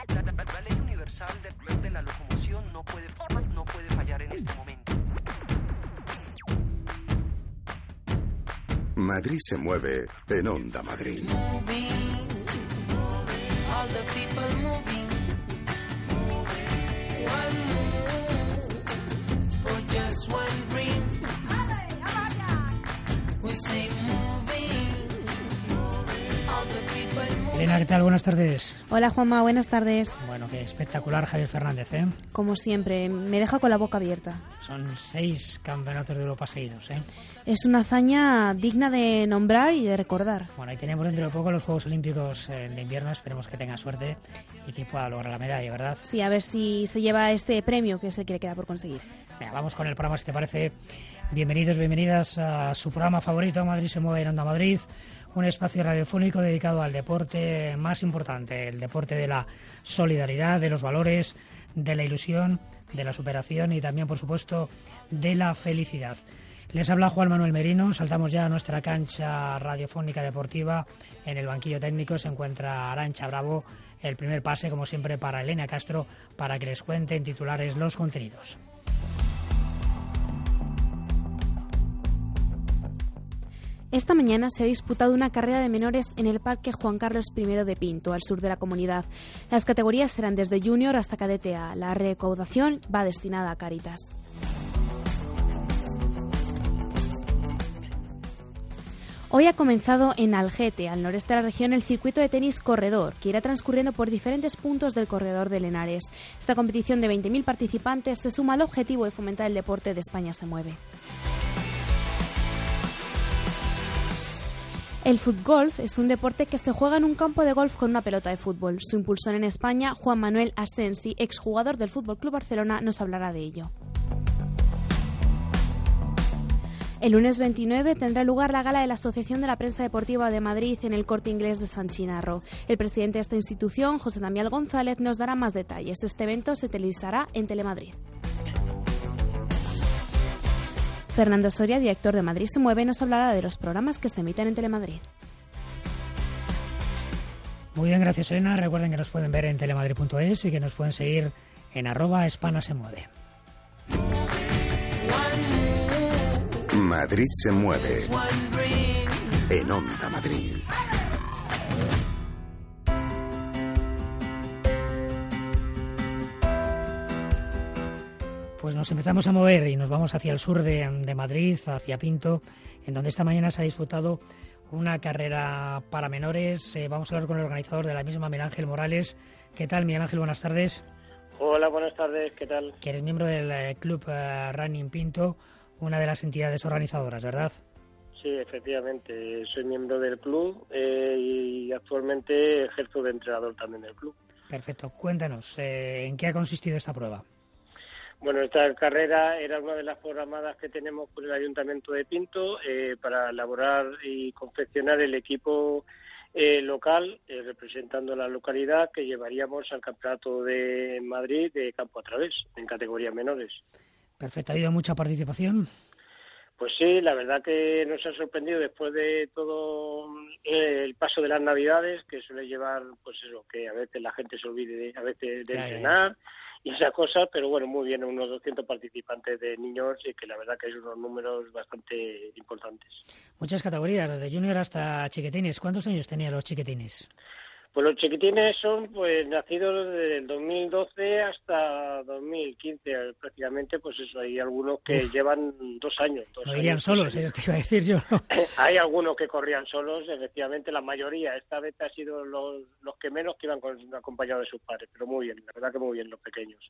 La ley universal de la locomoción no puede fallar en este momento. Madrid se mueve en Onda Madrid. Elena, ¿qué tal? Buenas tardes. Hola Juanma, buenas tardes. Bueno, qué espectacular Javier Fernández, ¿eh? Como siempre, me deja con la boca abierta. Son 6 campeonatos de Europa seguidos, ¿eh? Es una hazaña digna de nombrar y de recordar. Bueno, ahí tenemos dentro de poco los Juegos Olímpicos de invierno. Esperemos que tenga suerte y que pueda lograr la medalla, ¿verdad? Sí, a ver si se lleva este premio que es el que le queda por conseguir. Venga, vamos con el programa, si te parece. Bienvenidos, bienvenidas a su programa favorito, Madrid se mueve en Onda Madrid. Un espacio radiofónico dedicado al deporte más importante, el deporte de la solidaridad, de los valores, de la ilusión, de la superación y también, por supuesto, de la felicidad. Les habla Juan Manuel Merino. Saltamos ya a nuestra cancha radiofónica deportiva. En el banquillo técnico se encuentra Arantxa Bravo. El primer pase, como siempre, para Elena Castro, para que les cuente en titulares los contenidos. Esta mañana se ha disputado una carrera de menores en el Parque Juan Carlos I de Pinto, al sur de la comunidad. Las categorías serán desde junior hasta cadete A. La recaudación va destinada a Cáritas. Hoy ha comenzado en Algete, al noreste de la región, el circuito de tenis corredor, que irá transcurriendo por diferentes puntos del corredor de Lenares. Esta competición de 20.000 participantes se suma al objetivo de fomentar el deporte de España se mueve. El futgolf es un deporte que se juega en un campo de golf con una pelota de fútbol. Su impulsor en España, Juan Manuel Asensi, exjugador del Fútbol Club Barcelona, nos hablará de ello. El lunes 29 tendrá lugar la gala de la Asociación de la Prensa Deportiva de Madrid en el Corte Inglés de San Chinarro. El presidente de esta institución, José Damián González, nos dará más detalles. Este evento se televisará en Telemadrid. Fernando Soria, director de Madrid se mueve, nos hablará de los programas que se emiten en Telemadrid. Muy bien, gracias Elena. Recuerden que nos pueden ver en telemadrid.es y que nos pueden seguir en @espanasemueve. Madrid se mueve en Onda Madrid. Pues nos empezamos a mover y nos vamos hacia el sur de Madrid, hacia Pinto, en donde esta mañana se ha disputado una carrera para menores. Vamos a hablar con el organizador de la misma, Miguel Ángel Morales. ¿Qué tal, Miguel Ángel? Buenas tardes. Hola, buenas tardes. ¿Qué tal? Que eres miembro del Club Running Pinto, una de las entidades organizadoras, ¿verdad? Sí, efectivamente. Soy miembro del club y actualmente ejerzo de entrenador también del club. Perfecto. Cuéntanos, ¿en qué ha consistido esta prueba? Bueno, esta carrera era una de las programadas que tenemos con el Ayuntamiento de Pinto para elaborar y confeccionar el equipo local representando la localidad que llevaríamos al Campeonato de Madrid de campo a través en categorías menores. Perfecto. ¿Ha habido mucha participación? Pues sí, la verdad que nos ha sorprendido después de todo el paso de las Navidades, que suele llevar, pues eso, que a veces la gente se olvide de entrenar y esas cosas, pero bueno, muy bien, unos 200 participantes de niños y que la verdad que es unos números bastante importantes. Muchas categorías, desde junior hasta chiquitines. ¿Cuántos años tenían los chiquitines? Pues los chiquitines son pues nacidos desde el 2012 hasta 2015 prácticamente, pues eso, hay algunos que llevan 2 años. No irían solos, eso te iba a decir yo. Hay algunos que corrían solos, efectivamente, la mayoría. Esta vez ha sido los que menos que iban acompañados de sus padres, pero muy bien, la verdad que muy bien los pequeños.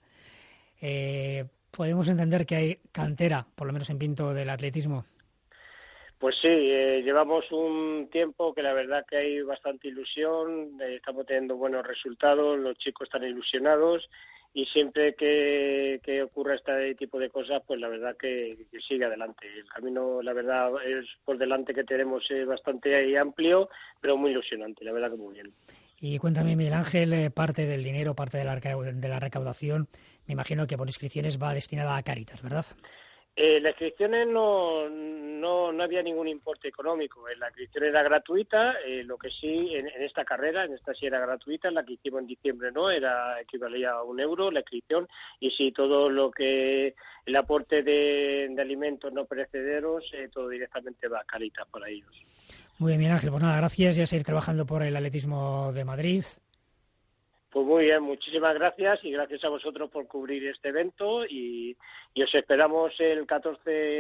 Podemos entender que hay cantera, por lo menos en Pinto, del atletismo. Pues sí, llevamos un tiempo que la verdad que hay bastante ilusión, estamos teniendo buenos resultados, los chicos están ilusionados y siempre que ocurra este tipo de cosas, pues la verdad que sigue adelante. El camino, la verdad, es por delante que tenemos bastante amplio, pero muy ilusionante, la verdad que muy bien. Y cuéntame, Miguel Ángel, parte del dinero, parte de la recaudación, me imagino que por inscripciones va destinada a Cáritas, ¿verdad? Las inscripciones no había ningún importe económico. La inscripción era gratuita, lo que sí, en esta carrera, en esta sí era gratuita, la que hicimos en diciembre no, equivalía a €1 la inscripción, y sí, todo lo que el aporte de alimentos no perecederos, todo directamente va a Cáritas para ellos. Muy bien, Miguel Ángel, pues nada, gracias y a seguir trabajando por el atletismo de Madrid. Pues muy bien, muchísimas gracias y gracias a vosotros por cubrir este evento y os esperamos el 4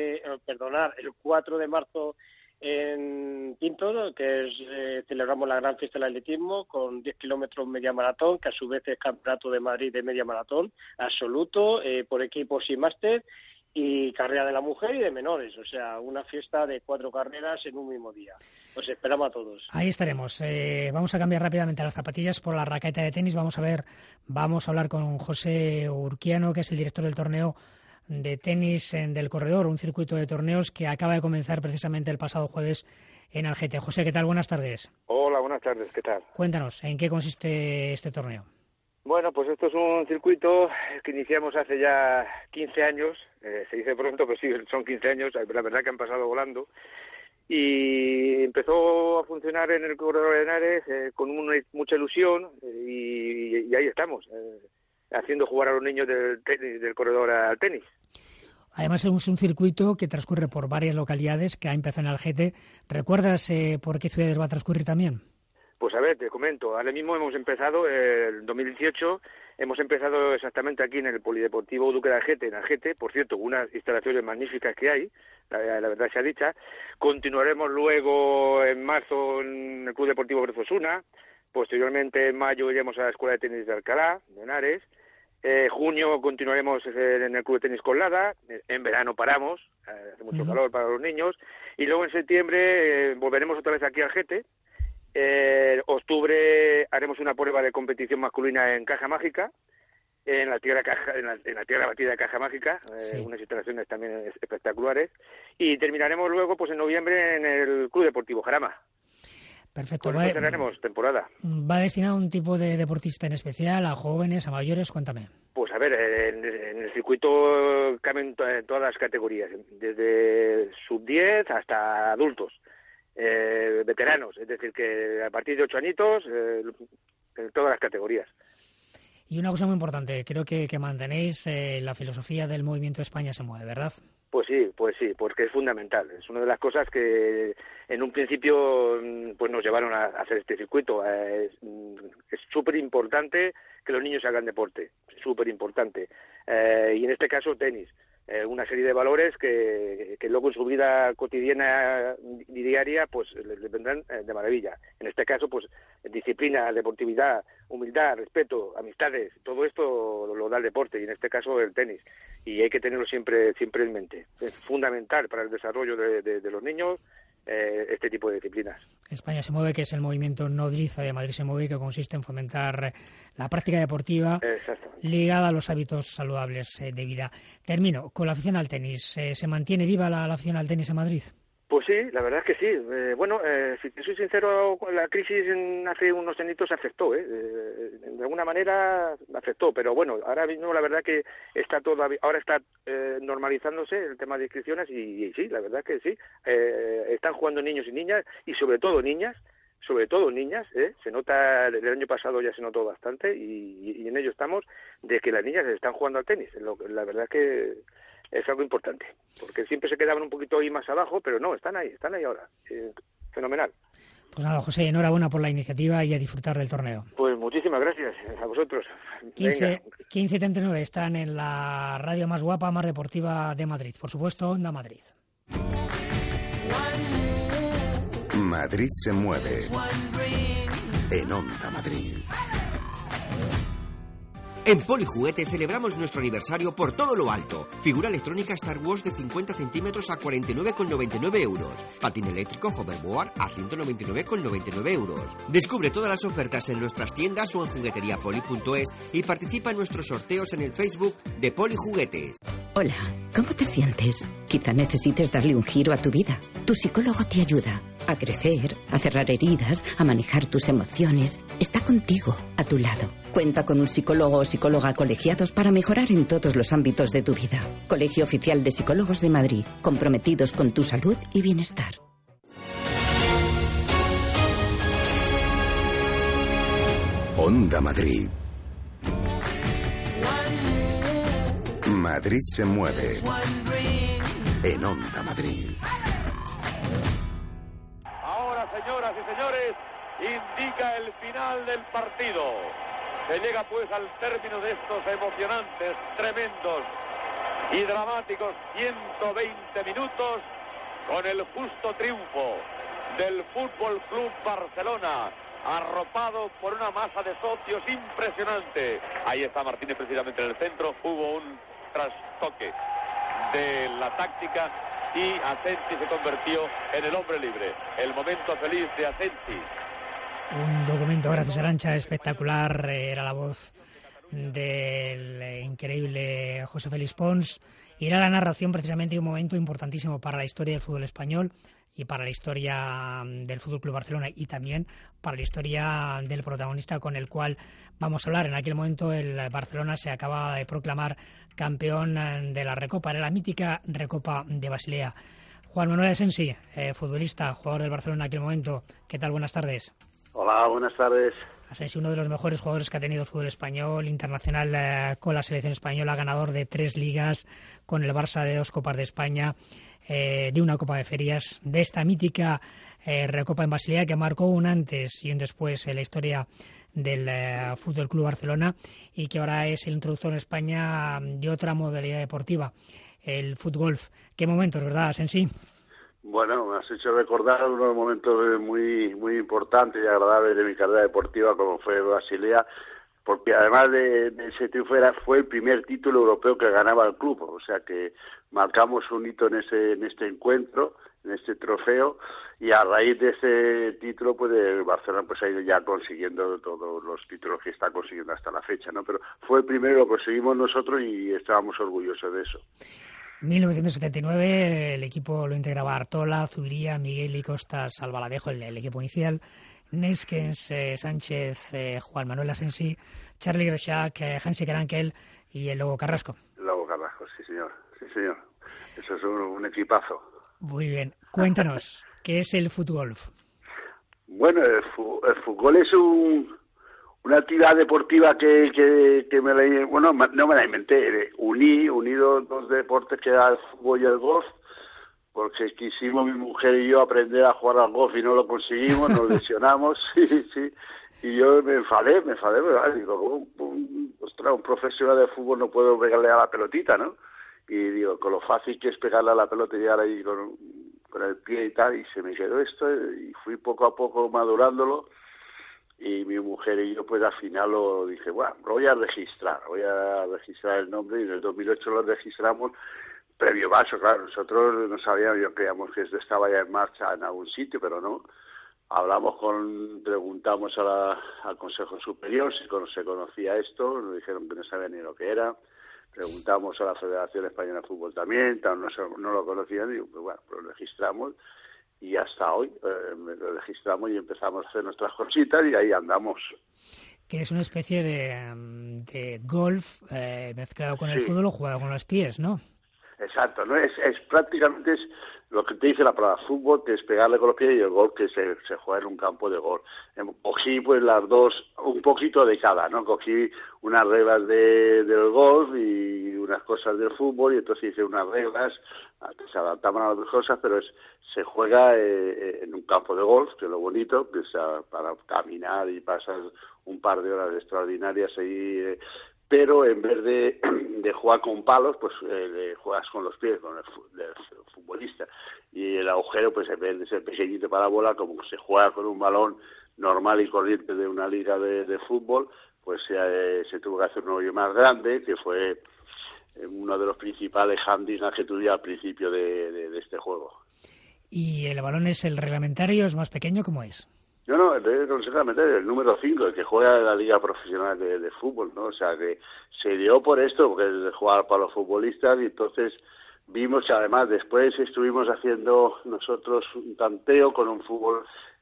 de marzo en Pinto, que es celebramos la gran fiesta del atletismo con 10 kilómetros media maratón, que a su vez es campeonato de Madrid de media maratón absoluto, por equipos y máster, y carrera de la mujer y de menores, o sea, una fiesta de 4 carreras en un mismo día. Os esperamos a todos. Ahí estaremos. Vamos a cambiar rápidamente las zapatillas por la raqueta de tenis. Vamos a hablar con José Urquiano, que es el director del torneo de tenis del Corredor, un circuito de torneos que acaba de comenzar precisamente el pasado jueves en Algete. José, ¿qué tal? Buenas tardes. Hola, buenas tardes, ¿qué tal? Cuéntanos, ¿en qué consiste este torneo? Bueno, pues esto es un circuito que iniciamos hace ya 15 años, se dice pronto, pero sí, son 15 años, la verdad que han pasado volando, y empezó a funcionar en el Corredor de Henares con mucha ilusión, y ahí estamos, haciendo jugar a los niños del corredor al tenis. Además es un circuito que transcurre por varias localidades, que ha empezado en Algete. ¿Recuerdas por qué ciudades va a transcurrir también? Pues a ver, te comento, ahora mismo hemos empezado, el 2018, hemos empezado exactamente aquí en el Polideportivo Duque de Algete, en Algete, por cierto, unas instalaciones magníficas que hay, la verdad sea dicha. Continuaremos luego en marzo en el Club Deportivo Brezosuna, posteriormente en mayo iremos a la Escuela de Tenis de Alcalá, de Henares, junio continuaremos en el Club de Tenis Colada, en verano paramos, hace mucho calor para los niños, y luego en septiembre volveremos otra vez aquí a Algete. Octubre haremos una prueba de competición masculina en Caja Mágica, en la tierra batida de Caja Mágica, sí. Unas instalaciones también espectaculares, y terminaremos luego pues en noviembre en el Club Deportivo Jarama. Perfecto. Con esto cerraremos temporada. ¿Va destinado a un tipo de deportista en especial, a jóvenes, a mayores? Cuéntame. Pues a ver, en el circuito caben todas las categorías, desde sub-10 hasta adultos. Veteranos, es decir, que a partir de 8 añitos, en todas las categorías. Y una cosa muy importante, creo que mantenéis la filosofía del movimiento España se mueve, ¿verdad? Pues sí, porque es fundamental. Es una de las cosas que en un principio pues nos llevaron a hacer este circuito. Es súper importante que los niños hagan deporte, súper importante. Y en este caso tenis. Una serie de valores que luego en su vida cotidiana y diaria pues les vendrán de maravilla. En este caso pues disciplina, deportividad, humildad, respeto, amistades, todo esto lo da el deporte y en este caso el tenis, y hay que tenerlo siempre en mente. Es fundamental para el desarrollo de los niños este tipo de disciplinas. España se mueve, que es el movimiento nodriza de Madrid se mueve, que consiste en fomentar la práctica deportiva ligada a los hábitos saludables de vida. Termino con la afición al tenis. ¿Se mantiene viva la afición al tenis en Madrid? Pues sí, la verdad es que sí. Si te soy sincero, la crisis hace unos añitos afectó, de alguna manera afectó, pero bueno, ahora mismo la verdad que ahora está normalizándose el tema de inscripciones y sí, la verdad que sí. Están jugando niños y niñas y sobre todo niñas, se nota, desde el año pasado ya se notó bastante y en ello estamos, de que las niñas están jugando al tenis. La verdad que es algo importante, porque siempre se quedaban un poquito ahí más abajo, pero no, están ahí ahora. Fenomenal. Pues nada, José, enhorabuena por la iniciativa y a disfrutar del torneo. Pues muchísimas gracias a vosotros. 15 y 39 están en la radio más guapa, más deportiva de Madrid. Por supuesto, Onda Madrid. Madrid se mueve en Onda Madrid. En Polijuguetes celebramos nuestro aniversario por todo lo alto. Figura electrónica Star Wars de 50 centímetros a 49,99 euros. Patín eléctrico Hoverboard a 199,99 euros. Descubre todas las ofertas en nuestras tiendas o en jugueteriapoli.es y participa en nuestros sorteos en el Facebook de Polijuguetes. Hola, ¿cómo te sientes? Quizá necesites darle un giro a tu vida. Tu psicólogo te ayuda a crecer, a cerrar heridas, a manejar tus emociones. Está contigo, a tu lado. Cuenta con un psicólogo o psicóloga colegiados para mejorar en todos los ámbitos de tu vida. Colegio Oficial de Psicólogos de Madrid, comprometidos con tu salud y bienestar. Onda Madrid. Madrid se mueve. En Onda Madrid. Ahora, señoras y señores, indica el final del partido. Se llega pues al término de estos emocionantes, tremendos y dramáticos 120 minutos con el justo triunfo del Fútbol Club Barcelona, arropado por una masa de socios impresionante. Ahí está Martínez precisamente en el centro. Hubo un trastoque de la táctica y Asensi se convirtió en el hombre libre. El momento feliz de Asensi. Un documento, gracias Arantxa, espectacular. Era la voz del increíble José Félix Pons. Y era la narración precisamente de un momento importantísimo para la historia del fútbol español y para la historia del Fútbol Club Barcelona y también para la historia del protagonista con el cual vamos a hablar. En aquel momento el Barcelona se acaba de proclamar campeón de la Recopa, era la mítica Recopa de Basilea. Juan Manuel Asensi, futbolista, jugador del Barcelona en aquel momento. ¿Qué tal? Buenas tardes. Hola, buenas tardes. Asensi, uno de los mejores jugadores que ha tenido el fútbol español, internacional con la selección española, ganador de 3 ligas, con el Barça de 2 Copas de España, de una Copa de Ferias, de esta mítica Recopa en Basilea que marcó un antes y un después en la historia del Fútbol Club Barcelona y que ahora es el introductor en España de otra modalidad deportiva, el fútgolf. ¿Qué momentos, verdad, Asensi? Bueno, me has hecho recordar unos momentos muy importantes y agradables de mi carrera deportiva, como fue Basilea, porque además de ese triunfo fue el primer título europeo que ganaba el club, o sea que marcamos un hito en este encuentro, en este trofeo, y a raíz de ese título pues el Barcelona pues ha ido ya consiguiendo todos los títulos que está consiguiendo hasta la fecha, ¿no? Pero fue el primero, lo conseguimos nosotros y estábamos orgullosos de eso. 1979, el equipo lo integraba Artola, Zubiría, Miguel y Costas, Albaladejo, el equipo inicial, Neskens, Sánchez, Juan Manuel Asensi, Charlie Reixac, Hansi Krankel y el Lobo Carrasco. Lobo Carrasco, sí señor. Eso es un equipazo. Muy bien. Cuéntanos, ¿qué es el fútgolf? Bueno, el fútbol es una actividad deportiva que no me la inventé. Uní dos deportes que era el fútbol y el golf, porque quisimos mi mujer y yo aprender a jugar al golf y no lo conseguimos, nos lesionamos, sí. Y yo me enfadé, pero digo, un profesional de fútbol no puedo pegarle a la pelotita, ¿no? Y digo, con lo fácil que es pegarle a la pelota y llegar ahí con el pie y tal, y se me quedó esto, y fui poco a poco madurándolo, y mi mujer y yo pues al final lo dije, bueno, lo voy a registrar el nombre, y en el 2008 lo registramos, previo vaso, claro, nosotros no sabíamos, yo creíamos que esto estaba ya en marcha en algún sitio, pero no. Preguntamos al Consejo Superior si se conocía esto, nos dijeron que no sabían ni lo que era. Preguntamos a la Federación Española de Fútbol también, no lo conocían, y pues bueno, lo registramos y hasta hoy lo registramos y empezamos a hacer nuestras cositas y ahí andamos. Que es una especie de golf mezclado con el fútbol o jugado con los pies, ¿no? Exacto, ¿no? Es prácticamente lo que te dice la palabra fútbol, que es pegarle con los pies, y el golf que se juega en un campo de golf. Cogí pues las dos, un poquito de cada, ¿no? Cogí unas reglas del golf y unas cosas del fútbol, y entonces hice unas reglas que se adaptaban a las dos cosas, pero se juega en un campo de golf, que es lo bonito, que es para caminar y pasar un par de horas extraordinarias ahí, pero en vez de jugar con palos, pues juegas con los pies, con el futbolista. Y el agujero, pues en vez de ser pequeñito para la bola, como se juega con un balón normal y corriente de una liga de fútbol, pues se tuvo que hacer un hoyo más grande, que fue uno de los principales handicaps que tuve al principio de este juego. ¿Y el balón es el reglamentario, es más pequeño? ¿Cómo es? No, el número 5, el que juega en la Liga Profesional de Fútbol, ¿no? O sea, que se dio por esto, porque es de jugar para los futbolistas, y entonces vimos que además después estuvimos haciendo nosotros un tanteo con un fútbol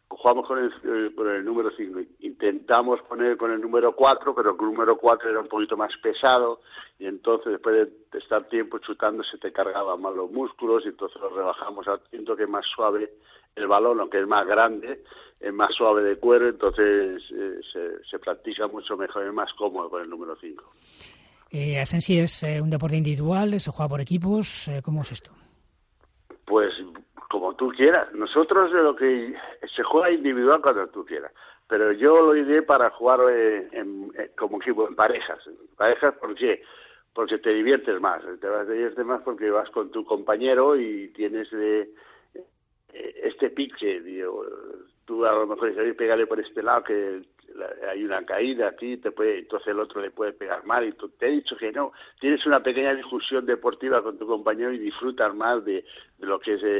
jugamos con el número 5. Intentamos poner con el número 4, pero el número 4 era un poquito más pesado y entonces después de estar tiempo chutando se te cargaban más los músculos y entonces lo rebajamos al quinto, que es más suave el balón, aunque es más grande, es más suave de cuero, entonces se practica mucho mejor, es más cómodo con el número 5. Asensi, ¿es un deporte individual? ¿Se juega por equipos? ¿Cómo es esto? Pues como tú quieras. Nosotros lo que se juega individual cuando tú quieras, pero yo lo iré para jugar como equipo, en parejas. ¿Por qué? Porque te diviertes más. Te diviertes más porque vas con tu compañero y tienes este pique. Digo, tú a lo mejor dices, pégale por este lado que hay una caída aquí, entonces el otro le puede pegar mal, y tú te he dicho que no, tienes una pequeña discusión deportiva con tu compañero y disfrutas más de lo que es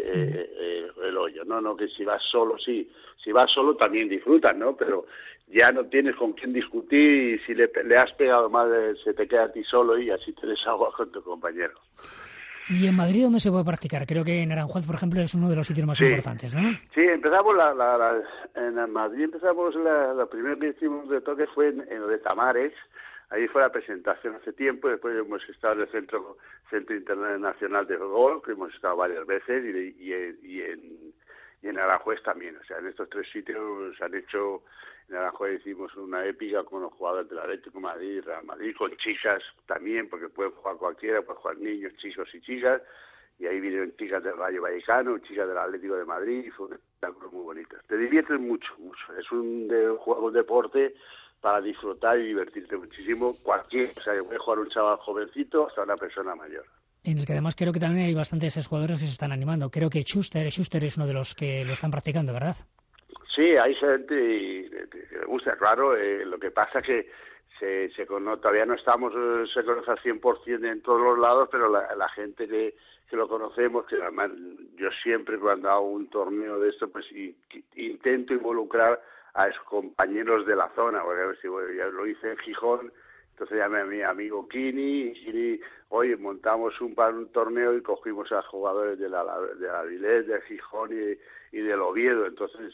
el hoyo, no que si vas solo, sí, si vas solo también disfrutas, ¿no? Pero ya no tienes con quién discutir y si le has pegado mal se te queda a ti solo y así te desahogas con tu compañero. ¿Y en Madrid dónde se puede practicar? Creo que en Aranjuez, por ejemplo, es uno de los sitios más importantes, ¿no? Sí, empezamos en Madrid, la primera que hicimos de toque fue en lo de Tamares. Ahí fue la presentación hace tiempo. Después hemos estado en el Centro Internacional de Golf, que hemos estado varias veces, y en Aranjuez también. O sea, en estos 3 sitios se han hecho. En Aranjuez hicimos una épica con los jugadores del Atlético de Madrid, Real Madrid, con chicas también, porque puede jugar cualquiera, puede jugar niños, chicos y chicas, y ahí vinieron chicas del Rayo Vallecano, chicas del Atlético de Madrid, y fue un espectáculo muy bonito. Te diviertes mucho. Es un deporte para disfrutar y divertirte muchísimo, cualquiera. O sea, puede jugar un chaval jovencito hasta una persona mayor. En el que además creo que también hay bastantes jugadores que se están animando. Creo que Schuster es uno de los que lo están practicando, ¿verdad? Sí, hay gente que le gusta, claro. Lo que pasa es que todavía no se conoce al 100% en todos los lados, pero la gente que lo conocemos, que además yo siempre cuando hago un torneo de esto, pues intento involucrar a esos compañeros de la zona, porque ya lo hice en Gijón, entonces llamé a mi amigo Kini, oye, montamos un torneo y cogimos a jugadores de la Avilés, de Gijón y del Oviedo, entonces...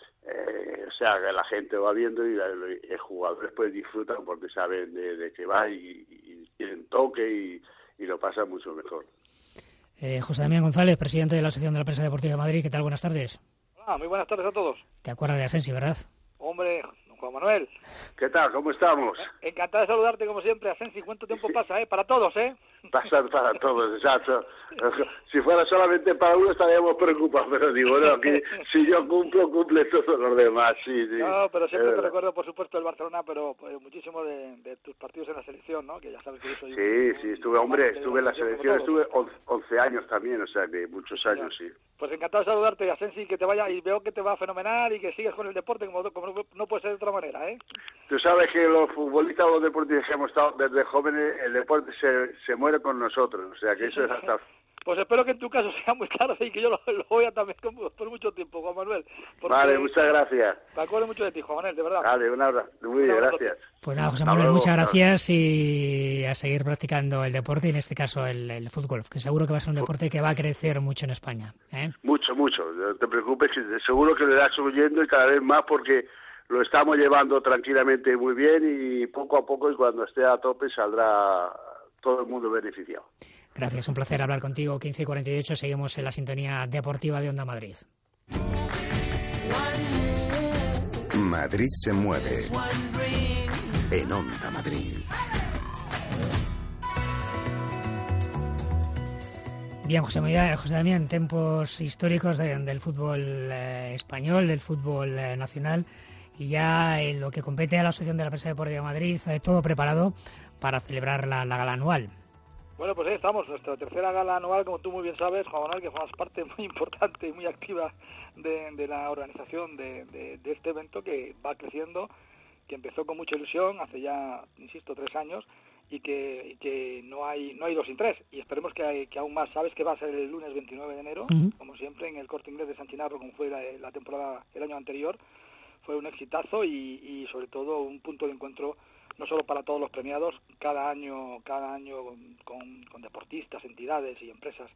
o sea, que la gente va viendo y los jugadores pues disfrutan porque saben de qué va y tienen toque y lo pasan mucho mejor. José Damián González, presidente de la Asociación de la Prensa Deportiva de Madrid, ¿qué tal? Buenas tardes. Hola, muy buenas tardes a todos. ¿Te acuerdas de Asensi, verdad? Hombre, Juan Manuel. ¿Qué tal? ¿Cómo estamos? Encantado de saludarte como siempre, Asensi. ¿Cuánto tiempo pasa, para todos, Pasan para todos, exacto. Si fuera solamente para uno estaríamos preocupados, pero digo, bueno, aquí si yo cumplo, cumple todos los demás, sí. No, pero siempre te recuerdo, por supuesto, el Barcelona, pero muchísimo de tus partidos en la selección, ¿no? Que ya sabes que yo soy... Sí, estuve en la selección, estuve 11 años también, o sea que muchos años, sí. Pues encantado de saludarte, Asensi, que te vaya, y veo que te va fenomenal y que sigues con el deporte como no puede ser de otra manera, Tú sabes que los futbolistas o los deportistas que hemos estado desde jóvenes, el deporte se muere con nosotros, o sea que eso es hasta... Pues espero que en tu caso sea muy claro y que yo lo voy a también por mucho tiempo, Juan Manuel. Vale, muchas gracias. Me acuerdo mucho de ti, Juan Manuel, de verdad. Vale, un abrazo. Muy bien, gracias. Pues nada, José Manuel, muchas gracias y a seguir practicando el deporte y en este caso el fútbol, que seguro que va a ser un deporte que va a crecer mucho en España. Mucho. No te preocupes, que seguro que le irá subiendo y cada vez más porque lo estamos llevando tranquilamente muy bien y poco a poco, y cuando esté a tope saldrá todo el mundo beneficiado. Gracias, un placer hablar contigo. 15:48, seguimos en la sintonía deportiva de Onda Madrid. Madrid se mueve en Onda Madrid. Bien, José Damián, tiempos históricos del fútbol español, del fútbol nacional, y ya en lo que compete a la Asociación de la Prensa Deportiva de Madrid, todo preparado para celebrar la gala anual. Bueno, pues ahí estamos, nuestra tercera gala anual, como tú muy bien sabes, Juan Manuel, que formas parte muy importante y muy activa de la organización de este evento que va creciendo, que empezó con mucha ilusión hace ya, insisto, 3 años, y que no hay 2 sin 3, y esperemos que aún más. Sabes que va a ser el lunes 29 de enero, como siempre, en el Corte Inglés de San Chinarro, como fue la temporada el año anterior. Fue un exitazo y sobre todo un punto de encuentro no solo para todos los premiados, cada año con deportistas, entidades y empresas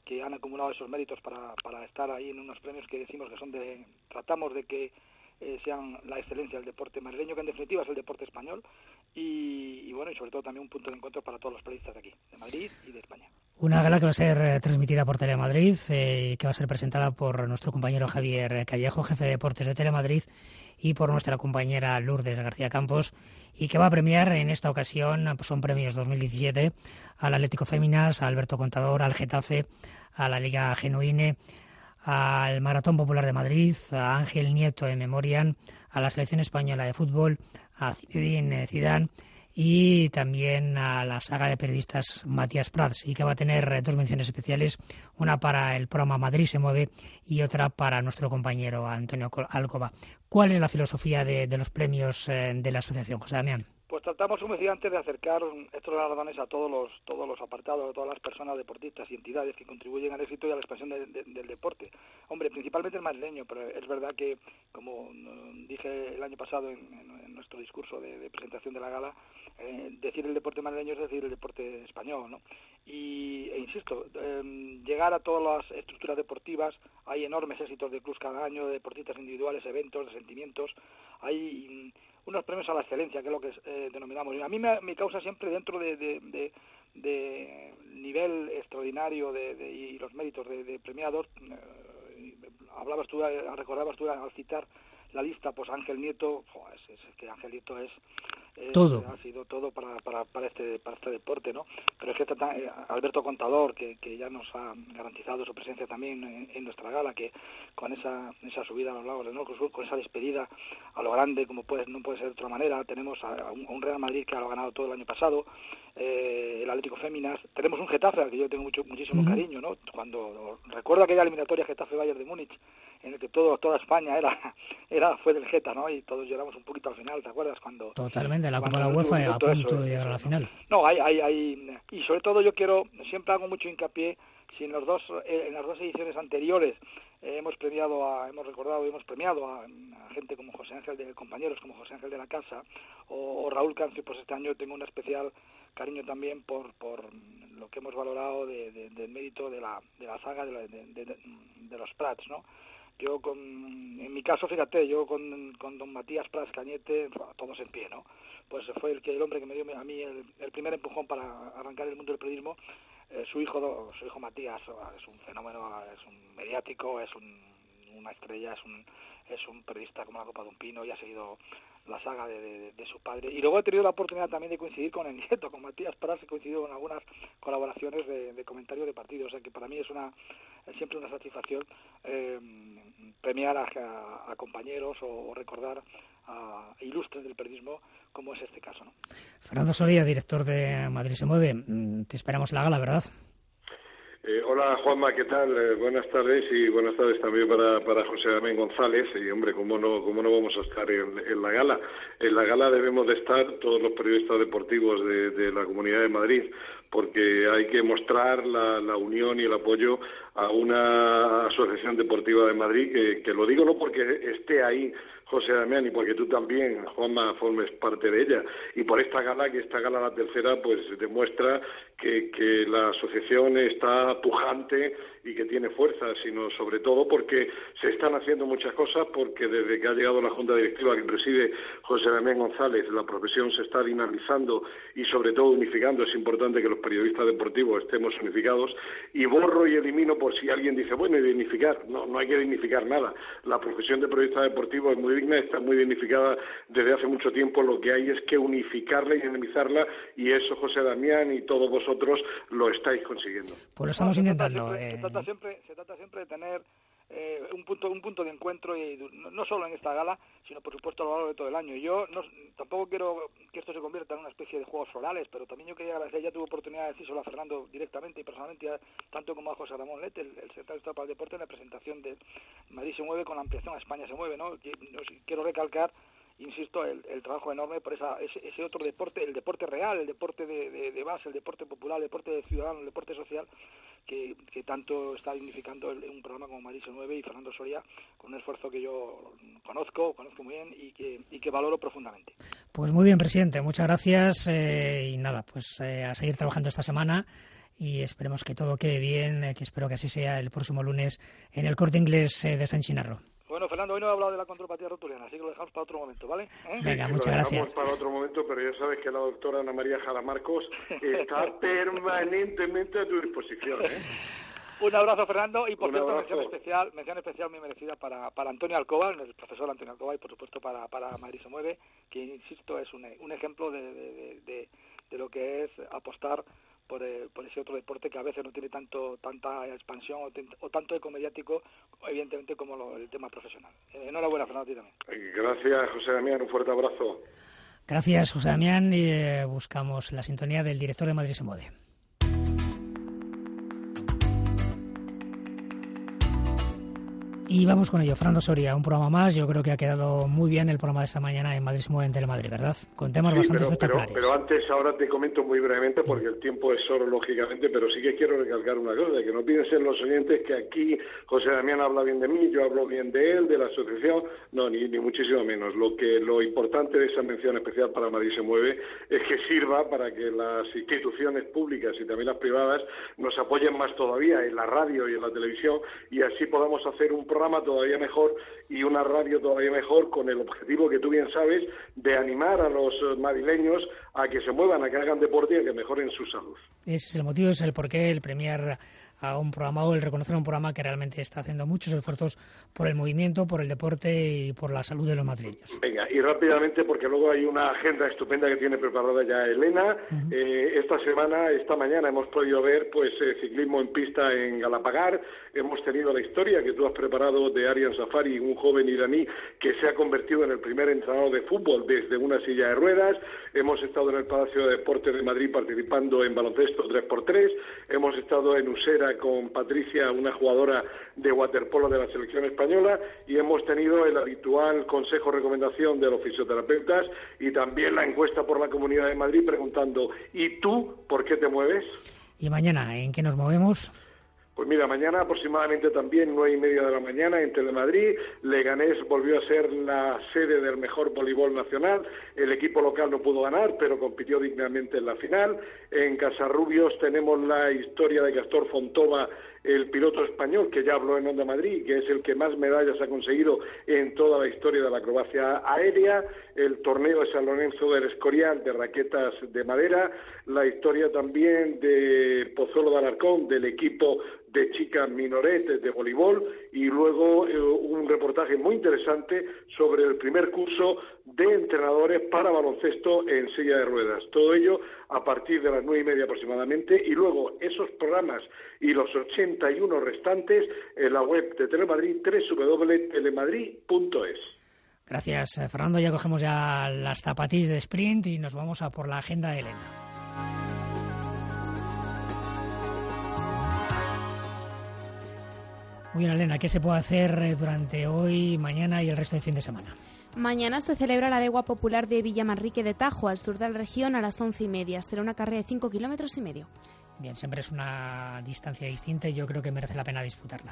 que han acumulado esos méritos para estar ahí en unos premios que decimos que tratamos de que sean la excelencia del deporte madrileño, que en definitiva es el deporte español, y bueno, y sobre todo también un punto de encuentro para todos los periodistas de aquí, de Madrid y de España. Una gala que va a ser transmitida por Telemadrid, que va a ser presentada por nuestro compañero Javier Callejo, jefe de deportes de Telemadrid, y por nuestra compañera Lourdes García Campos, y que va a premiar en esta ocasión, pues son premios 2017, al Atlético Féminas, a Alberto Contador, al Getafe, a la Liga Genuine, al Maratón Popular de Madrid, a Ángel Nieto de Memorian, a la Selección Española de Fútbol, a Zinedine Zidane y también a la saga de periodistas Matías Prats, y que va a tener dos menciones especiales, una para el programa Madrid se mueve y otra para nuestro compañero Antonio Alcoba. ¿Cuál es la filosofía de los premios de la asociación, José Damián? Pues tratamos, como decía antes, de acercar estos galardones a todos los apartados, a todas las personas, deportistas y entidades que contribuyen al éxito y a la expansión del deporte. Hombre, principalmente el madrileño, pero es verdad que, como dije el año pasado en nuestro discurso de presentación de la gala, decir el deporte madrileño es decir el deporte español, ¿no? E insisto, llegar a todas las estructuras deportivas, hay enormes éxitos de clubs cada año, de deportistas individuales, eventos, de sentimientos, hay unos premios a la excelencia, que es lo que denominamos. Y a mí me causa siempre, dentro de nivel extraordinario y los méritos de premiados, recordabas tú al citar la lista, pues Ángel Nieto, es que Ángel Nieto es todo. Ha sido todo para este deporte, ¿no? Pero es que está Alberto Contador, que ya nos ha garantizado su presencia también en nuestra gala, que con esa subida a los lagos del Norte, con esa despedida a lo grande, como no puede ser de otra manera, tenemos a un Real Madrid que lo ha ganado todo el año pasado, el Atlético Féminas, tenemos un Getafe al que yo tengo muchísimo cariño, ¿no? Cuando recuerdo aquella eliminatoria Getafe-Bayern de Múnich, en el que toda España fue del Geta, ¿no? Y todos lloramos un poquito al final, ¿te acuerdas? Totalmente, la Copa de la UEFA a punto de llegar a la final. No, y sobre todo yo siempre hago mucho hincapié, si en las dos ediciones anteriores hemos premiado a gente como José Ángel, compañeros como José Ángel de la Casa o Raúl Cancio, pues este año tengo un especial cariño también por lo que hemos valorado del mérito de la saga de los Prats, ¿no? Yo en mi caso, fíjate, yo con don Matías Prats Cañete, todos en pie, ¿no? Pues fue el hombre que me dio a mí el primer empujón para arrancar el mundo del periodismo. Su hijo Matías es un fenómeno, es un mediático, es una estrella, es un periodista como la copa de un pino, y ha seguido la saga de su padre. Y luego he tenido la oportunidad también de coincidir con el nieto, con Matías Prats, he coincidido con algunas colaboraciones de comentarios de partidos, o sea que para mí es siempre una satisfacción premiar a compañeros o recordar a ilustres del periodismo, como es este caso, ¿no? Fernando Soria, director de Madrid se mueve, te esperamos en la gala, ¿verdad? Hola Juanma, ¿qué tal? Buenas tardes, y buenas tardes también para José Damián González. Y hombre, ¿cómo no vamos a estar en la gala? En la gala debemos de estar todos los periodistas deportivos de la Comunidad de Madrid, porque hay que mostrar la unión y el apoyo a una asociación deportiva de Madrid, que lo digo no porque esté ahí José Damián, y porque tú también, Juanma, formes parte de ella, y por esta gala, la tercera, pues demuestra que la asociación está pujante y que tiene fuerza, sino sobre todo porque se están haciendo muchas cosas, porque desde que ha llegado la Junta Directiva que preside José Damián González, la profesión se está dinamizando y sobre todo unificando. Es importante que los periodistas deportivos estemos unificados, y borro y elimino por si alguien dice, bueno, dignificar. No hay que dignificar nada. La profesión de periodista deportivo es muy digna, está muy dignificada desde hace mucho tiempo. Lo que hay es que unificarla y dinamizarla, y eso José Damián y todos vosotros lo estáis consiguiendo. Pues lo estamos intentando. Se trata siempre de tener un punto de encuentro, y no solo en esta gala, sino por supuesto a lo largo de todo el año. Yo tampoco quiero que esto se convierta en una especie de juegos florales, pero también yo quería agradecer, ya tuve oportunidad de decírselo a Fernando directamente y personalmente, tanto como a José Ramón Lete, el secretario de Estado para el Deporte, en la presentación de Madrid se mueve con la ampliación a España se mueve, ¿no? Quiero recalcar, insisto, el trabajo enorme por ese otro deporte, el deporte real, el deporte de base, el deporte popular, el deporte de ciudadano, el deporte social, que tanto está dignificando un programa como Madrid se mueve, y Fernando Soria, con un esfuerzo que yo conozco muy bien y que valoro profundamente. Pues muy bien, presidente, muchas gracias, y nada, pues a seguir trabajando esta semana, y esperemos que todo quede bien, que espero que así sea el próximo lunes en el Corte Inglés de San Chinarro. Bueno, Fernando, hoy no he hablado de la contropatía rotuliana, así que lo dejamos para otro momento, ¿vale? Venga, sí, muchas gracias. Lo dejamos para otro momento, pero ya sabes que la doctora Ana María Jalamarcos está permanentemente a tu disposición, ¿eh? Un abrazo, Fernando, y por cierto, mención especial muy merecida para Antonio Alcoba, el profesor Antonio Alcoba, y por supuesto para Madrid se mueve, que insisto es un ejemplo de lo que es apostar por ese otro deporte que a veces no tiene tanta expansión o tanto eco mediático, evidentemente, como el tema profesional. Enhorabuena, Fernando, a ti también. Gracias, José Damián, un fuerte abrazo. Gracias, José Damián, y buscamos la sintonía del director de Madrid se mueve. Y vamos con ello, Fernando Soria, un programa más. Yo creo que ha quedado muy bien el programa de esta mañana en Madrid se mueve en Telemadrid, ¿verdad? Con temas bastante espectaculares. Pero antes, ahora te comento muy brevemente, porque el tiempo es oro, lógicamente, pero sí que quiero recalcar una cosa, que no piensen los oyentes que aquí José Damián habla bien de mí, yo hablo bien de él, de la asociación, no, ni muchísimo menos. Lo importante de esa mención especial para Madrid se mueve es que sirva para que las instituciones públicas y también las privadas nos apoyen más todavía en la radio y en la televisión, y así podamos hacer un programa todavía mejor y una radio todavía mejor, con el objetivo que tú bien sabes de animar a los madrileños a que se muevan, a que hagan deporte y a que mejoren su salud. Ese es el motivo, es el porqué, el premiar a un programa o el reconocer a un programa que realmente está haciendo muchos esfuerzos por el movimiento, por el deporte y por la salud de los madrileños. Venga, y rápidamente, porque luego hay una agenda estupenda que tiene preparada ya Elena. Esta mañana hemos podido ver ciclismo en pista en Galapagar. Hemos tenido la historia que tú has preparado de Aryan Safari, un joven iraní que se ha convertido en el primer entrenador de fútbol desde una silla de ruedas. Hemos estado en el Palacio de Deportes de Madrid participando en baloncesto 3x3. Hemos estado en Usera con Patricia, una jugadora de waterpolo de la selección española, y hemos tenido el habitual consejo recomendación de los fisioterapeutas y también la encuesta por la Comunidad de Madrid preguntando: ¿y tú por qué te mueves? ¿Y mañana en qué nos movemos? Pues mira, mañana aproximadamente también 9:30 de la mañana en Telemadrid, Leganés volvió a ser la sede del mejor voleibol nacional. El equipo local no pudo ganar, pero compitió dignamente en la final. En Casarrubios tenemos la historia de Gastón Fontova, el piloto español que ya habló en Onda Madrid, que es el que más medallas ha conseguido en toda la historia de la acrobacia aérea. El torneo de San Lorenzo del Escorial de raquetas de madera. La historia también de Pozuelo de Alarcón, del equipo de chicas Minoret de voleibol, y luego un reportaje muy interesante sobre el primer curso de entrenadores para baloncesto en silla de ruedas. Todo ello a partir de las 9:30 aproximadamente, y luego esos programas y los 81 restantes en la web de Telemadrid, www.telemadrid.es. Gracias, Fernando. Ya cogemos ya las zapatillas de sprint y nos vamos a por la agenda de Elena. Muy bien, Elena, ¿qué se puede hacer durante hoy, mañana y el resto del fin de semana? Mañana se celebra la legua popular de Villamanrique de Tajo, al sur de la región, a las 11:30. Será una carrera de 5,5 kilómetros. Bien, siempre es una distancia distinta y yo creo que merece la pena disputarla.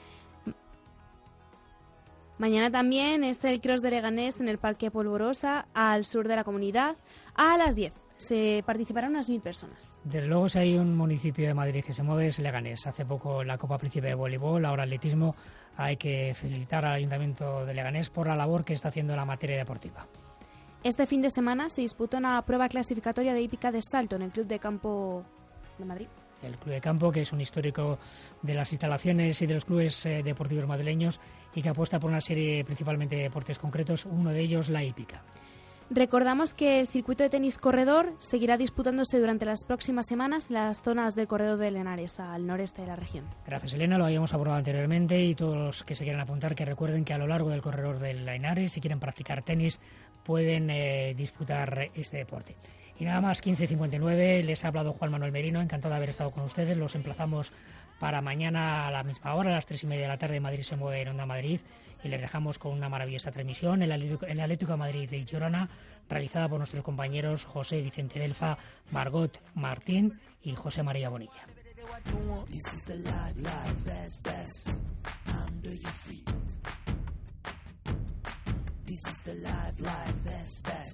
Mañana también es el Cross de Leganés en el Parque Polvorosa, al sur de la comunidad, a las 10. Se participarán unas 1.000 personas. Desde luego, si hay un municipio de Madrid que se mueve, es Leganés. Hace poco la Copa Príncipe de Voleibol, ahora atletismo. Hay que felicitar al Ayuntamiento de Leganés por la labor que está haciendo en la materia deportiva. Este fin de semana se disputa una prueba clasificatoria de hípica de salto en el Club de Campo de Madrid. El Club de Campo, que es un histórico de las instalaciones y de los clubes deportivos madrileños y que apuesta por una serie principalmente de deportes concretos, uno de ellos la hípica. Recordamos que el circuito de tenis corredor seguirá disputándose durante las próximas semanas en las zonas del corredor de Lenares, al noreste de la región. Gracias, Elena, lo habíamos abordado anteriormente, y todos los que se quieran apuntar, que recuerden que a lo largo del corredor de Lenares, si quieren practicar tenis, pueden disputar este deporte. Y nada más, 15:59, les ha hablado Juan Manuel Merino, encantado de haber estado con ustedes. Los emplazamos para mañana a la misma hora, a las 3:30 de la tarde. Madrid se mueve en Onda Madrid, y les dejamos con una maravillosa transmisión, el Atlético de Madrid de Girona, realizada por nuestros compañeros José Vicente Delfa, Margot Martín y José María Bonilla.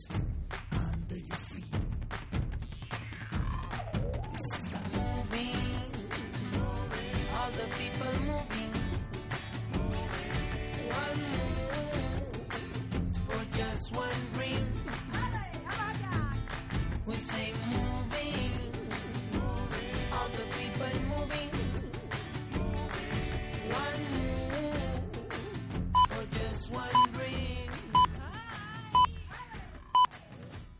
Movie the movie